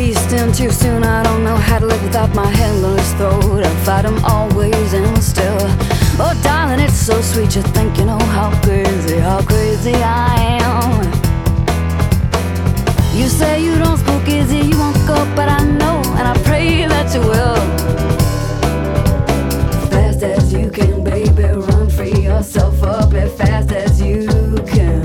beast in too soon. I don't know how to live without my handler's throat. I fight him always and still. Oh darling, it's so sweet. You think you know how crazy I am. You say you don't spook easy, you won't go, but I know, and I pray that you will. Fast as you can, baby, run, free yourself up as fast as you can.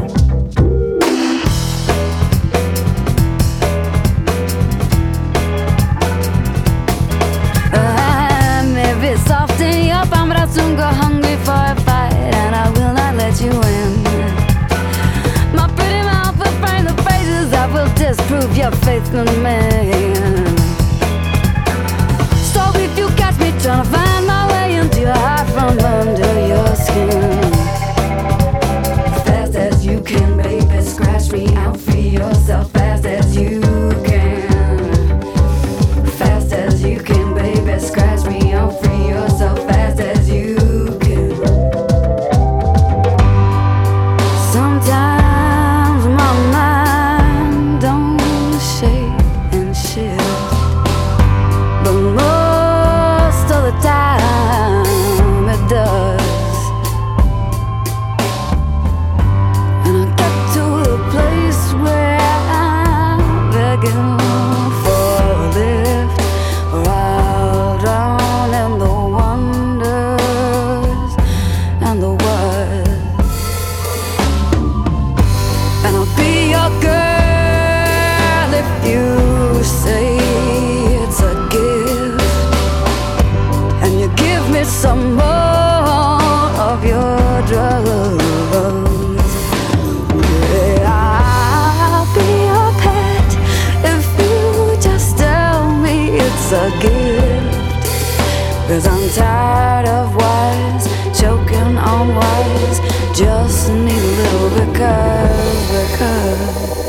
Maybe soften your palm, but I'll soon go hungry for a fight, and I will not let you in. My pretty mouth will frame the phrases that will disprove your faith in me. So if you catch me trying to find my way into your heart from under your skin, fast as you can, baby, scratch me out, free yourself fast as you can. Fast as you can, baby, scratch me out, free yourself fast as you can. Sometimes my mind don't shake and shift, but most of the time it does. And I get to the place where I'm begging for a lift, or I'll drown in the wonders and the words. And I'll be your girl if you say it's a gift, and you give me some more of your drugs. Yeah, I'll be your pet if you just tell me it's a gift. 'Cause I'm tired of wise, choking on wise. Just need a little because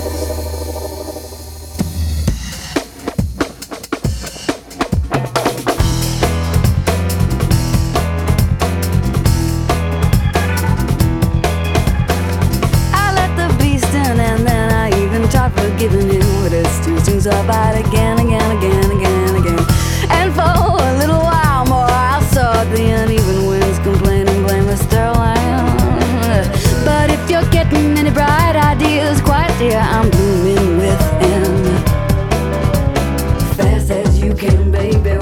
I let the beast in, and then I even tried forgiving him, but it's too soon, so I fight again. And for a little while more I saw the uneven winds, complaining, blame the sterling. But if you're getting any bright ideas, quite dear, I'm blooming within. Fast as you can, baby,